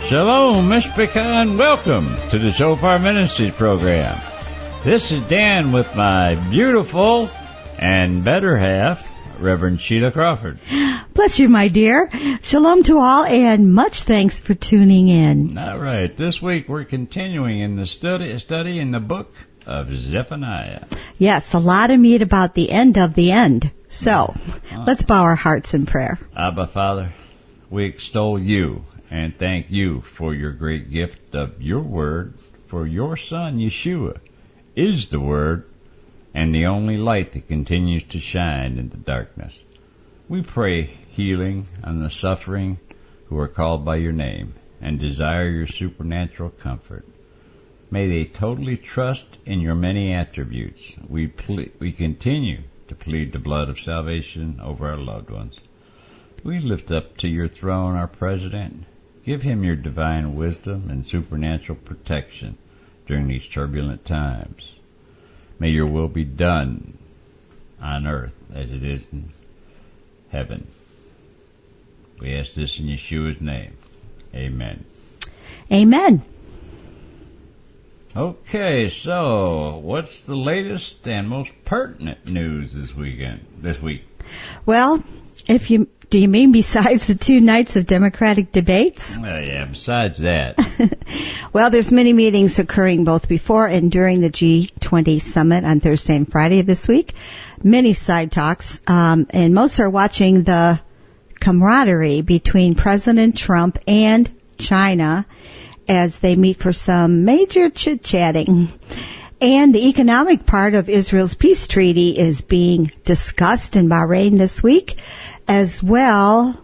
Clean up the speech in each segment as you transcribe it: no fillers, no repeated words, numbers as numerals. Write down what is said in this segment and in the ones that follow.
Shalom, Mishpachah, and welcome to the Shofar Ministries program. This is Dan with my beautiful and better half, Reverend Sheila Crawford. Bless you, my dear. Shalom to all, and much thanks for tuning in. All right, this week we're continuing in the study in the book of Zephaniah. Yes, a lot of meat about the end of the end. So, let's bow our hearts in prayer. Abba, Father, we extol you and thank you for your great gift of your word, for your Son, Yeshua, is the word and the only light that continues to shine in the darkness. We pray healing on the suffering who are called by your name and desire your supernatural comfort. May they totally trust in your many attributes. We continue to plead the blood of salvation over our loved ones. We lift up to your throne our president. Give him your divine wisdom and supernatural protection during these turbulent times. May your will be done on earth as it is in heaven. We ask this in Yeshua's name. Amen. Amen. Okay, so what's the latest and most pertinent news this week? Well, do you mean besides the 2 nights of Democratic debates? Yeah, besides that. Well, there's many meetings occurring both before and during the G20 summit on Thursday and Friday of this week. Many side talks, and most are watching the camaraderie between President Trump and China as they meet for some major chit-chatting. And the economic part of Israel's peace treaty is being discussed in Bahrain this week as well,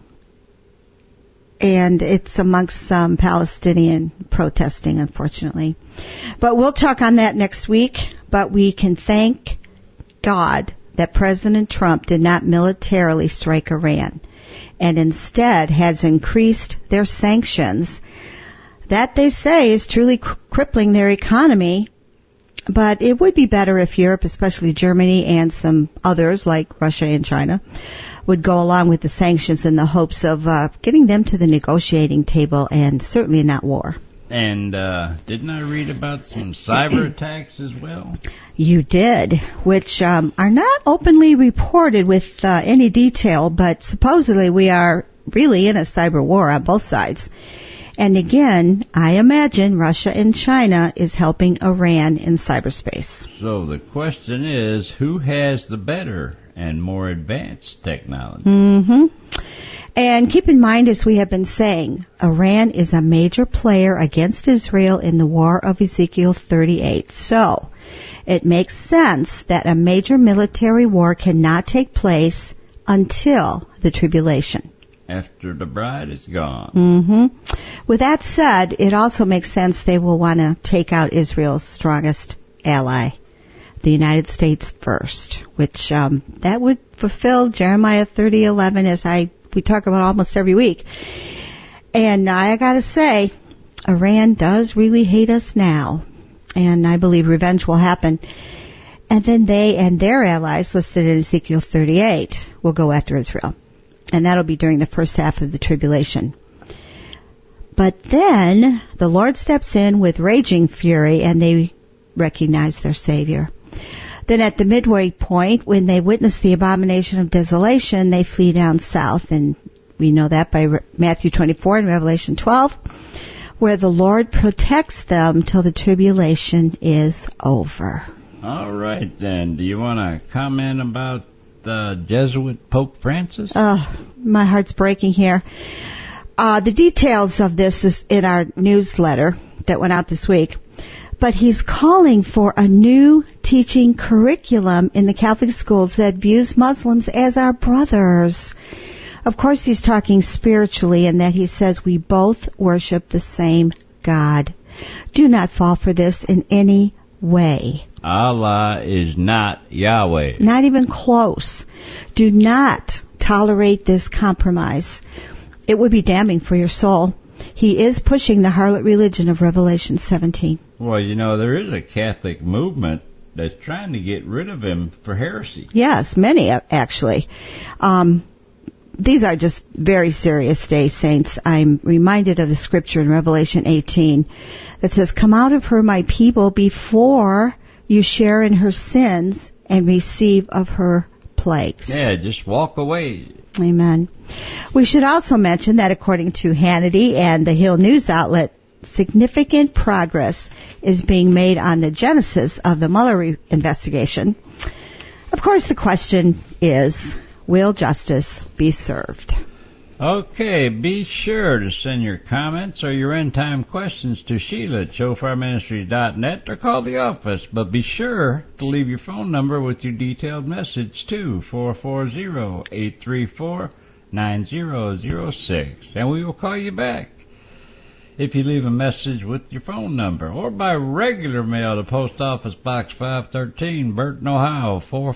and it's amongst some Palestinian protesting, unfortunately. But we'll talk on that next week, but we can thank God that President Trump did not militarily strike Iran and instead has increased their sanctions. That, they say, is truly crippling their economy. But it would be better if Europe, especially Germany and some others like Russia and China, would go along with the sanctions in the hopes of getting them to the negotiating table and certainly not war. And didn't I read about some cyber attacks as well? You did, which are not openly reported with any detail, but supposedly we are really in a cyber war on both sides. And again, I imagine Russia and China is helping Iran in cyberspace. So the question is, who has the better and more advanced technology? Mm-hmm. And keep in mind, as we have been saying, Iran is a major player against Israel in the War of Ezekiel 38. So it makes sense that a major military war cannot take place until the tribulation. After the bride is gone. Mm-hmm. With that said, it also makes sense they will want to take out Israel's strongest ally, the United States first, which that would fulfill Jeremiah 30:11, as we talk about almost every week. And I got to say, Iran does really hate us now, and I believe revenge will happen. And then they and their allies listed in Ezekiel 38 will go after Israel. And that'll be during the first half of the tribulation. But then the Lord steps in with raging fury and they recognize their Savior. Then at the midway point, when they witness the abomination of desolation, they flee down south. And we know that by Matthew 24 and Revelation 12, where the Lord protects them till the tribulation is over. All right, then. Do you want to comment about the Jesuit Pope Francis? My heart's breaking here. The details of this is in our newsletter that went out this week. But he's calling for a new teaching curriculum in the Catholic schools that views Muslims as our brothers. Of course, he's talking spiritually in that he says we both worship the same God. Do not fall for this in any way. Allah is not Yahweh. Not even close. Do not tolerate this compromise. It would be damning for your soul. He is pushing the harlot religion of Revelation 17. Well, you know, there is a Catholic movement that's trying to get rid of him for heresy. Yes, many, actually. these are just very serious days, saints. I'm reminded of the scripture in Revelation 18 that says, "Come out of her, my people, before you share in her sins and receive of her plagues." Yeah, just walk away. Amen. We should also mention that according to Hannity and the Hill News outlet, significant progress is being made on the genesis of the Mueller investigation. Of course, the question is, will justice be served? Okay, be sure to send your comments or your end-time questions to Sheila at shofarministries.net or call the office. But be sure to leave your phone number with your detailed message too, 440-834-9006, and we will call you back. If you leave a message with your phone number, or by regular mail to Post Office Box 513, Burton, Ohio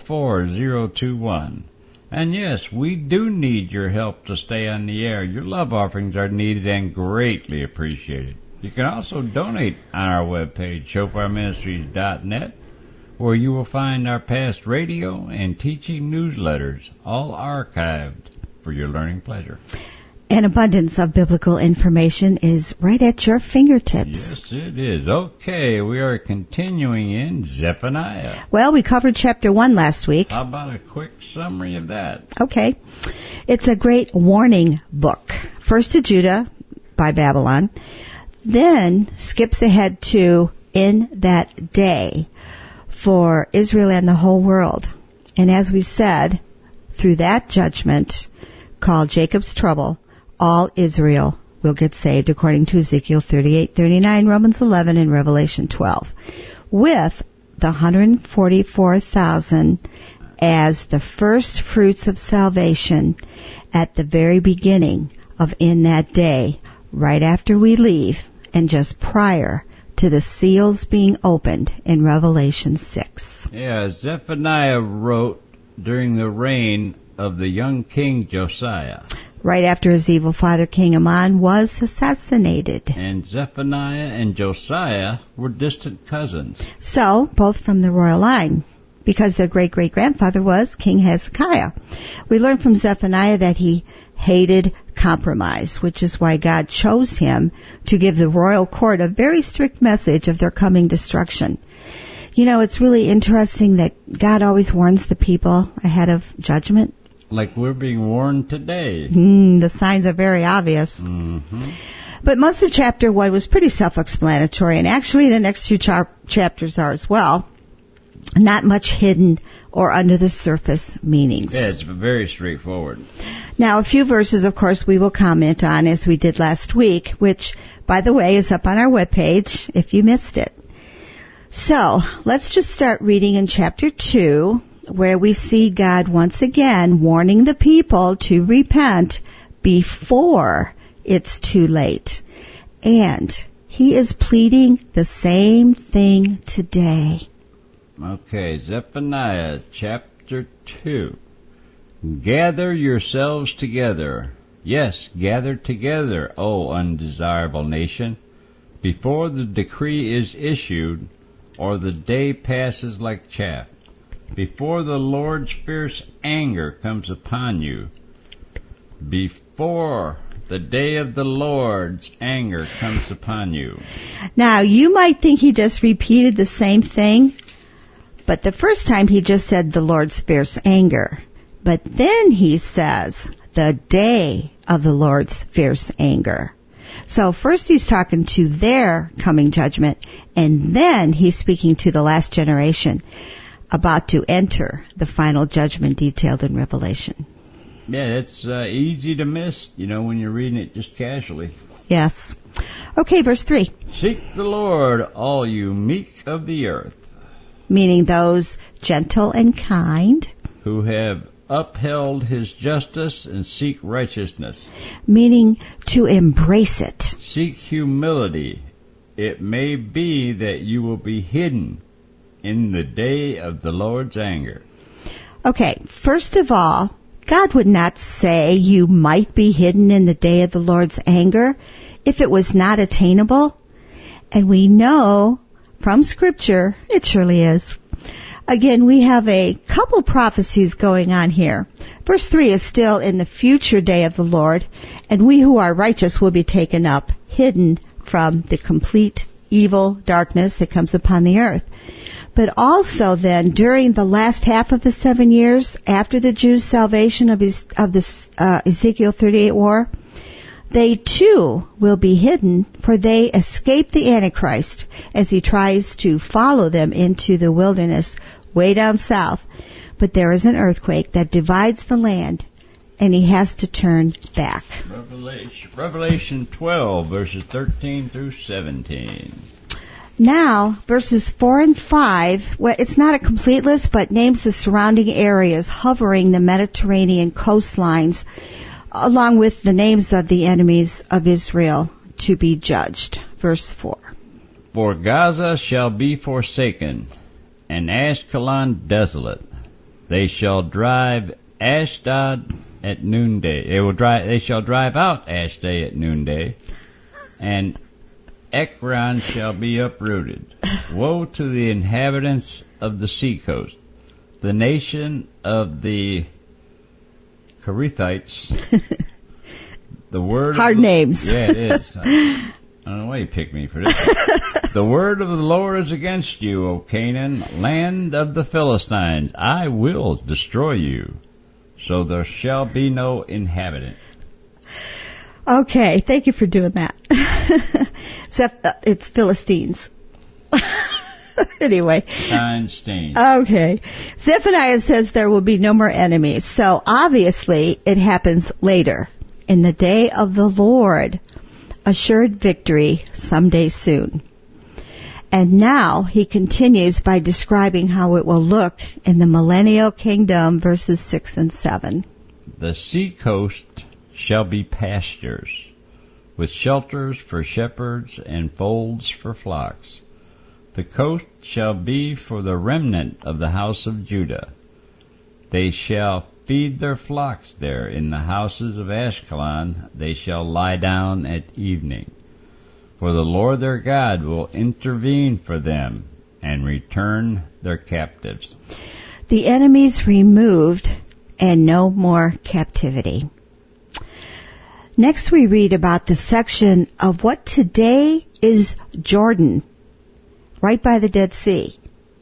44021. And yes, we do need your help to stay on the air. Your love offerings are needed and greatly appreciated. You can also donate on our webpage, shofarministries.net, where you will find our past radio and teaching newsletters, all archived for your learning pleasure. An abundance of biblical information is right at your fingertips. Yes, it is. Okay, we are continuing in Zephaniah. Well, we covered chapter 1 last week. How about a quick summary of that? Okay. It's a great warning book. First to Judah by Babylon, then skips ahead to in that day for Israel and the whole world. And as we said, through that judgment called Jacob's trouble, all Israel will get saved, according to Ezekiel 38:39, Romans 11, and Revelation 12, with the 144,000 as the first fruits of salvation at the very beginning of in that day, right after we leave, and just prior to the seals being opened in Revelation 6. Yeah, Zephaniah wrote during the reign of the young king Josiah. Right after his evil father, King Amon, was assassinated. And Zephaniah and Josiah were distant cousins. So, both from the royal line, because their great-great-grandfather was King Hezekiah. We learn from Zephaniah that he hated compromise, which is why God chose him to give the royal court a very strict message of their coming destruction. You know, it's really interesting that God always warns the people ahead of judgment. Like we're being warned today. The signs are very obvious. Mm-hmm. But most of chapter 1 was pretty self-explanatory, and actually the next two chapters are as well. Not much hidden or under the surface meanings. Yeah, it's very straightforward. Now, a few verses, of course, we will comment on as we did last week, which, by the way, is up on our webpage if you missed it. So, let's just start reading in chapter 2, where we see God once again warning the people to repent before it's too late. And he is pleading the same thing today. Okay, Zephaniah chapter 2. Gather yourselves together. Yes, gather together, O undesirable nation, before the decree is issued, or the day passes like chaff. Before the Lord's fierce anger comes upon you, before the day of the Lord's anger comes upon you. Now, you might think he just repeated the same thing, but the first time he just said the Lord's fierce anger. But then he says the day of the Lord's fierce anger. So first he's talking to their coming judgment, and then he's speaking to the last generation about to enter the final judgment detailed in Revelation. Yeah, it's easy to miss, when you're reading it just casually. Yes. Okay, verse 3. Seek the Lord, all you meek of the earth. Meaning those gentle and kind. Who have upheld his justice and seek righteousness. Meaning to embrace it. Seek humility. It may be that you will be hidden in the day of the Lord's anger. Okay, first of all, God would not say you might be hidden in the day of the Lord's anger if it was not attainable. And we know from Scripture, it surely is. Again, we have a couple prophecies going on here. Verse 3 is still in the future day of the Lord, and we who are righteous will be taken up, hidden from the complete evil darkness that comes upon the earth. But also then, during the last half of the 7 years after the Jews' salvation of this Ezekiel 38 war, they too will be hidden, for they escape the Antichrist as he tries to follow them into the wilderness way down south. But there is an earthquake that divides the land, and he has to turn back. Revelation 12, verses 13 through 17. Now, verses 4 and 5, well, it's not a complete list, but names the surrounding areas hovering the Mediterranean coastlines, along with the names of the enemies of Israel to be judged. Verse 4. For Gaza shall be forsaken, and Ashkelon desolate. They shall drive Ashdod at noonday. They shall drive out Ashdod at noonday, and Ekron shall be uprooted. Woe to the inhabitants of the seacoast, the nation of the Kerethites. The word hard names. Yeah, it is. I don't know why you picked me for this. The word of the Lord is against you, O Canaan, land of the Philistines. I will destroy you, so there shall be no inhabitant. Okay, thank you for doing that. It's Philistines. Anyway. Einstein. Okay. Zephaniah says there will be no more enemies. So obviously it happens later, in the day of the Lord. Assured victory someday soon. And now he continues by describing how it will look in the millennial kingdom, verses 6 and 7. The seacoast shall be pastures, with shelters for shepherds and folds for flocks. The coast shall be for the remnant of the house of Judah. They shall feed their flocks there. In the houses of Ashkelon they shall lie down at evening. For the Lord their God will intervene for them and return their captives. The enemies removed and no more captivity. Next we read about the section of what today is Jordan, right by the Dead Sea,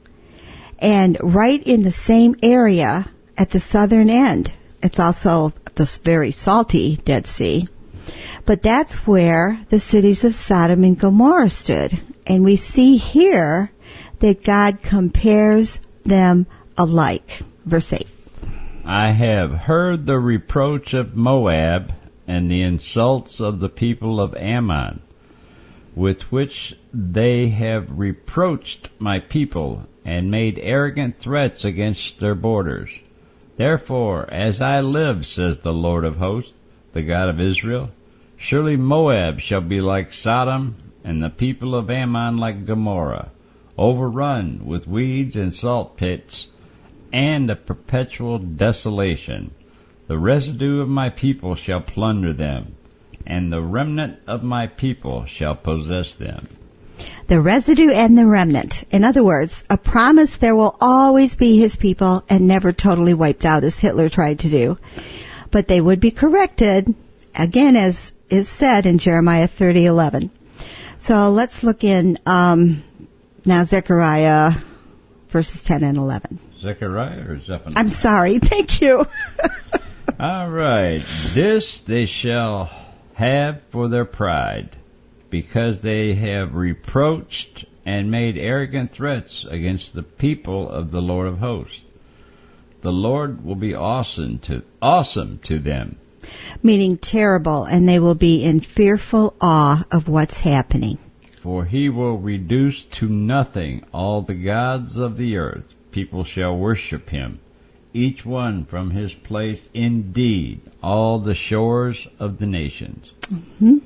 and right in the same area at the southern end. It's also this very salty Dead Sea, but that's where the cities of Sodom and Gomorrah stood. And we see here that God compares them alike. Verse 8. I have heard the reproach of Moab and the insults of the people of Ammon, with which they have reproached my people and made arrogant threats against their borders. Therefore, as I live, says the Lord of hosts, the God of Israel, surely Moab shall be like Sodom, and the people of Ammon like Gomorrah, overrun with weeds and salt pits, and a perpetual desolation. The residue of my people shall plunder them, and the remnant of my people shall possess them. The residue and the remnant. In other words, a promise there will always be his people and never totally wiped out as Hitler tried to do. But they would be corrected, again as is said in Jeremiah 30:11. So let's look in now Zechariah verses 10 and 11. Zechariah or Zephaniah? I'm sorry, thank you. All right. This they shall have for their pride, because they have reproached and made arrogant threats against the people of the Lord of hosts. The Lord will be awesome to them. Meaning terrible, and they will be in fearful awe of what's happening. For he will reduce to nothing all the gods of the earth. People shall worship him, each one from his place, indeed, all the shores of the nations. Mm-hmm.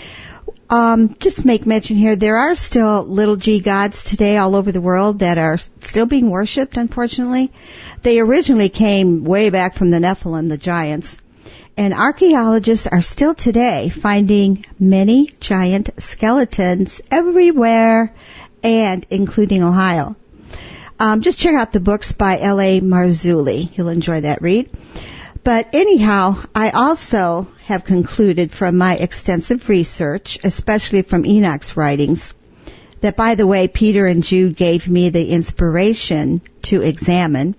Just make mention here, there are still little g gods today all over the world that are still being worshipped, unfortunately. They originally came way back from the Nephilim, the giants. And archaeologists are still today finding many giant skeletons everywhere, and including Ohio. Just check out the books by L.A. Marzulli. You'll enjoy that read. But anyhow, I also have concluded from my extensive research, especially from Enoch's writings, that, by the way, Peter and Jude gave me the inspiration to examine.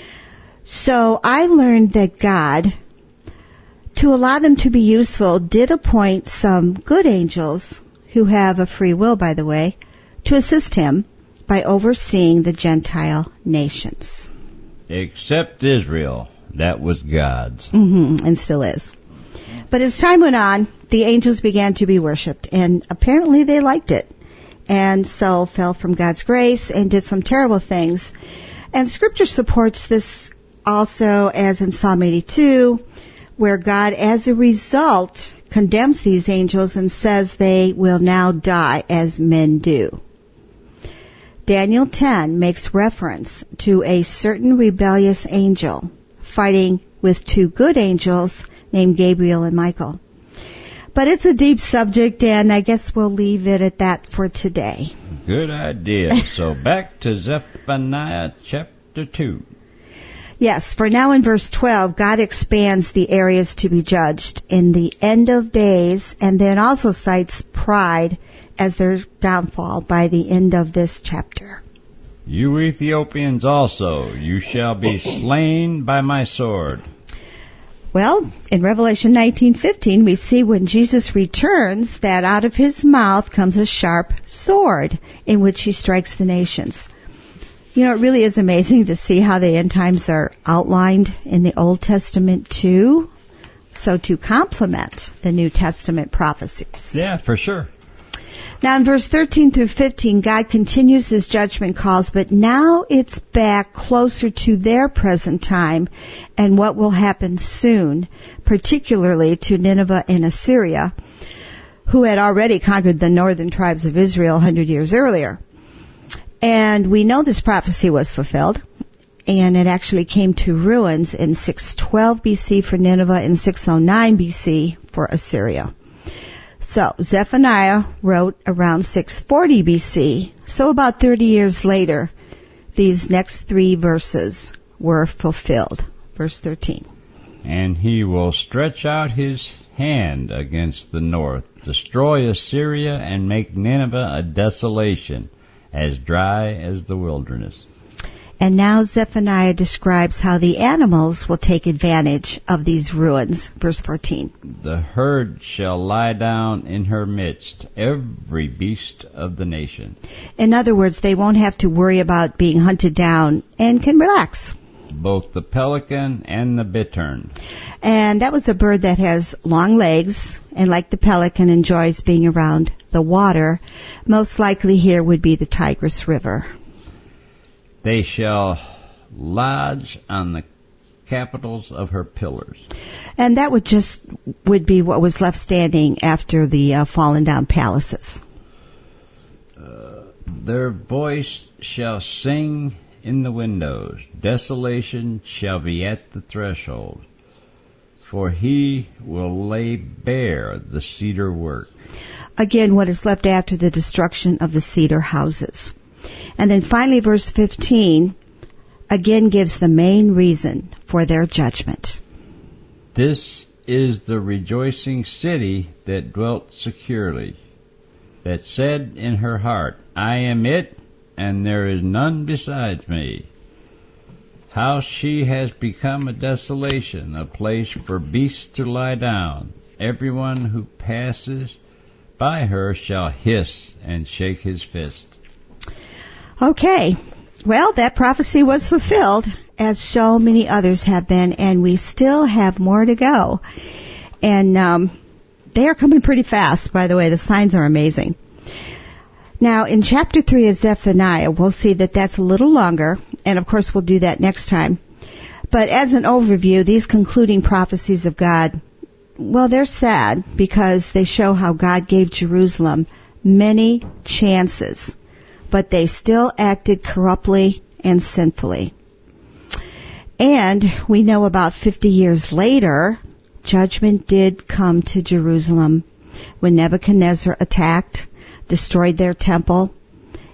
So I learned that God, to allow them to be useful, did appoint some good angels, who have a free will, by the way, to assist him by overseeing the Gentile nations. Except Israel. That was God's. And still is. But as time went on, the angels began to be worshipped, and apparently they liked it. And so fell from God's grace and did some terrible things. And Scripture supports this also, as in Psalm 82, where God, as a result, condemns these angels and says they will now die as men do. Daniel 10 makes reference to a certain rebellious angel fighting with two good angels named Gabriel and Michael. But it's a deep subject, and I guess we'll leave it at that for today. Good idea. So back to Zephaniah chapter 2. Yes, for now in verse 12, God expands the areas to be judged in the end of days, and then also cites pride as their downfall by the end of this chapter. You Ethiopians also, you shall be slain by my sword. Well, in Revelation 19:15, we see when Jesus returns that out of his mouth comes a sharp sword in which he strikes the nations. You know, it really is amazing to see how the end times are outlined in the Old Testament too. So to complement the New Testament prophecies. Yeah, for sure. Now in verse 13 through 15, God continues his judgment calls, but now it's back closer to their present time and what will happen soon, particularly to Nineveh and Assyria, who had already conquered the northern tribes of Israel 100 years earlier. And we know this prophecy was fulfilled, and it actually came to ruins in 612 BC for Nineveh and 609 BC for Assyria. So Zephaniah wrote around 640 BC, so about 30 years later, these next three verses were fulfilled. Verse 13. And he will stretch out his hand against the north, destroy Assyria, and make Nineveh a desolation, as dry as the wilderness. And now Zephaniah describes how the animals will take advantage of these ruins. Verse 14. The herd shall lie down in her midst, every beast of the nation. In other words, they won't have to worry about being hunted down and can relax. Both the pelican and the bittern. And that was a bird that has long legs, and like the pelican enjoys being around the water. Most likely here would be the Tigris River. They shall lodge on the capitals of her pillars. And that would be what was left standing after the fallen down palaces. Their voice shall sing in the windows. Desolation shall be at the threshold. For he will lay bare the cedar work. Again, what is left after the destruction of the cedar houses. And then finally, verse 15 again gives the main reason for their judgment. This is the rejoicing city that dwelt securely, that said in her heart, I am it, and there is none besides me. How she has become a desolation, a place for beasts to lie down. Everyone who passes by her shall hiss and shake his fist. Okay, well, that prophecy was fulfilled, as so many others have been, and we still have more to go. And they are coming pretty fast, by the way. The signs are amazing. Now, in chapter 3 of Zephaniah, we'll see that that's a little longer, and of course we'll do that next time. But as an overview, these concluding prophecies of God, well, they're sad because they show how God gave Jerusalem many chances, but they still acted corruptly and sinfully. And we know about 50 years later, judgment did come to Jerusalem when Nebuchadnezzar attacked, destroyed their temple,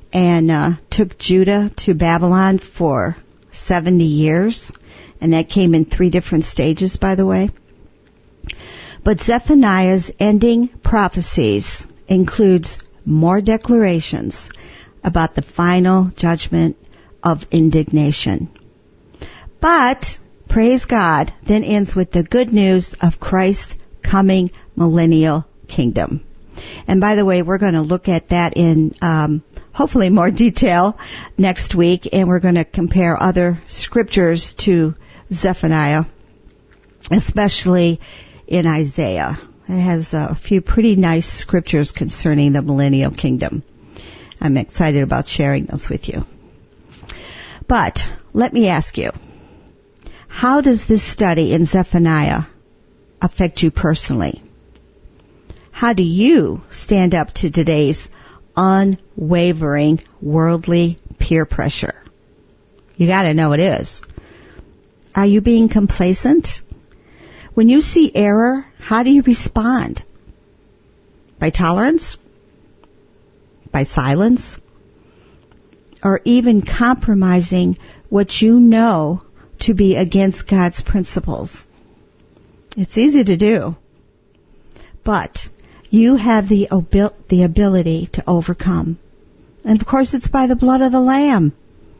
and took Judah to Babylon for 70 years. And that came in 3 different stages, by the way. But Zephaniah's ending prophecies includes more declarations about the final judgment of indignation. But, praise God, then ends with the good news of Christ's coming millennial kingdom. And by the way, we're going to look at that in hopefully more detail next week, and we're going to compare other scriptures to Zephaniah, especially in Isaiah. It has a few pretty nice scriptures concerning the millennial kingdom. I'm excited about sharing those with you. But let me ask you, how does this study in Zephaniah affect you personally? How do you stand up to today's unwavering worldly peer pressure? You got to know it is. Are you being complacent? When you see error, how do you respond? By tolerance? By silence? Or even compromising what you know to be against God's principles? It's easy to do. But you have the ability to overcome. And of course it's by the blood of the Lamb.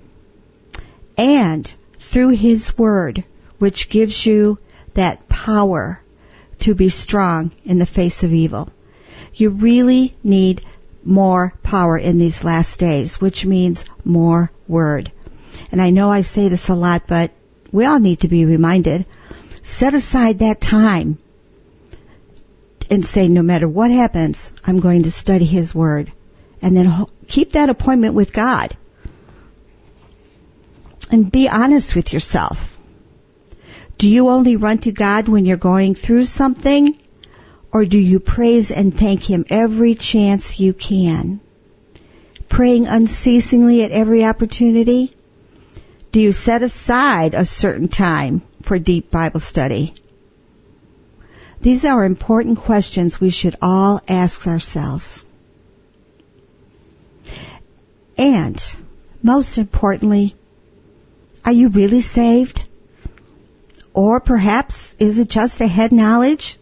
And through His Word, which gives you that power to be strong in the face of evil. You really need more power in these last days, which means more Word. And I know I say this a lot, but we all need to be reminded. Set aside that time and say, no matter what happens, I'm going to study His Word. And then keep that appointment with God. And be honest with yourself. Do you only run to God when you're going through something? Or do you praise and thank Him every chance you can? Praying unceasingly at every opportunity? Do you set aside a certain time for deep Bible study? These are important questions we should all ask ourselves. And, most importantly, are you really saved? Or perhaps, is it just a head knowledge?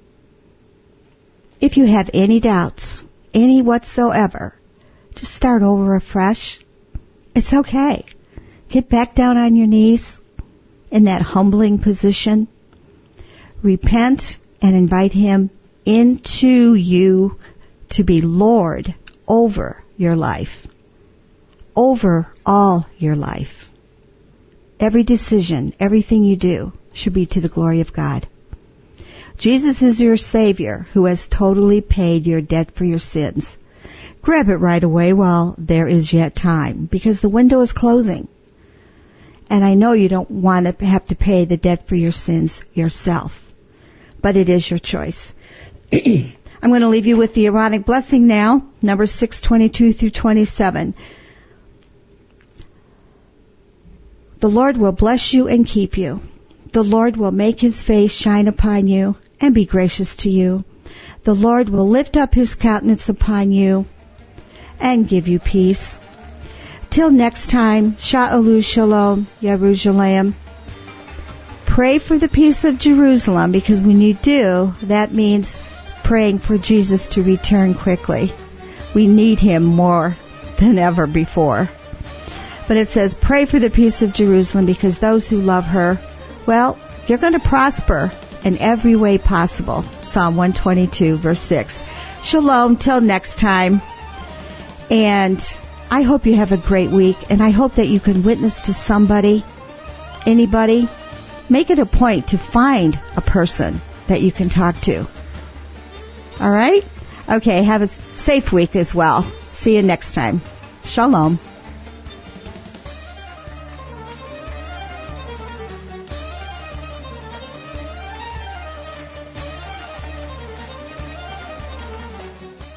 If you have any doubts, any whatsoever, just start over afresh. It's okay. Get back down on your knees in that humbling position. Repent and invite Him into you to be Lord over your life. Over all your life. Every decision, everything you do should be to the glory of God. Jesus is your Savior who has totally paid your debt for your sins. Grab it right away while there is yet time, because the window is closing. And I know you don't want to have to pay the debt for your sins yourself, but it is your choice. I'm going to leave you with the Aaronic blessing now, Numbers 6:22 through 27. The Lord will bless you and keep you. The Lord will make His face shine upon you and be gracious to you. The Lord will lift up His countenance upon you and give you peace. Till next time, Sha'alu Shalom, Yerushalayim. Pray for the peace of Jerusalem, because when you do, that means praying for Jesus to return quickly. We need Him more than ever before. But it says, pray for the peace of Jerusalem, because those who love her, well, you're going to prosper in every way possible. Psalm 122, verse 6. Shalom, till next time. And I hope you have a great week, and I hope that you can witness to somebody, anybody. Make it a point to find a person that you can talk to. All right? Okay, have a safe week as well. See you next time. Shalom.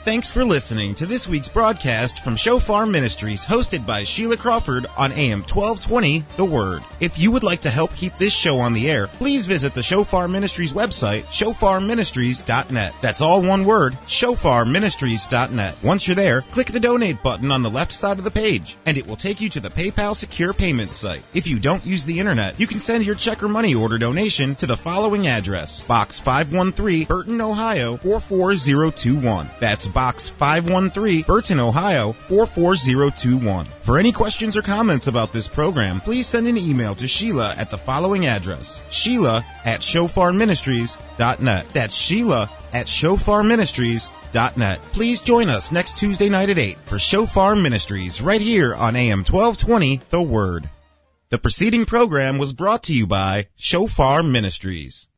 Thanks for listening to this week's broadcast from Shofar Ministries, hosted by Sheila Crawford on AM 1220, The Word. If you would like to help keep this show on the air, please visit the Shofar Ministries website, shofarministries.net. That's all one word, shofarministries.net. Once you're there, click the donate button on the left side of the page, and it will take you to the PayPal secure payment site. If you don't use the internet, you can send your check or money order donation to the following address: Box 513, Burton, Ohio 44021. That's Box 513, Burton, Ohio 44021. For any questions or comments about this program, please send an email to Sheila at the following address: Sheila@shofarministries.net. That's Sheila@shofarministries.net. Please join us next Tuesday night at 8 for Shofar Ministries right here on AM 1220, The Word. The preceding program was brought to you by Shofar Ministries.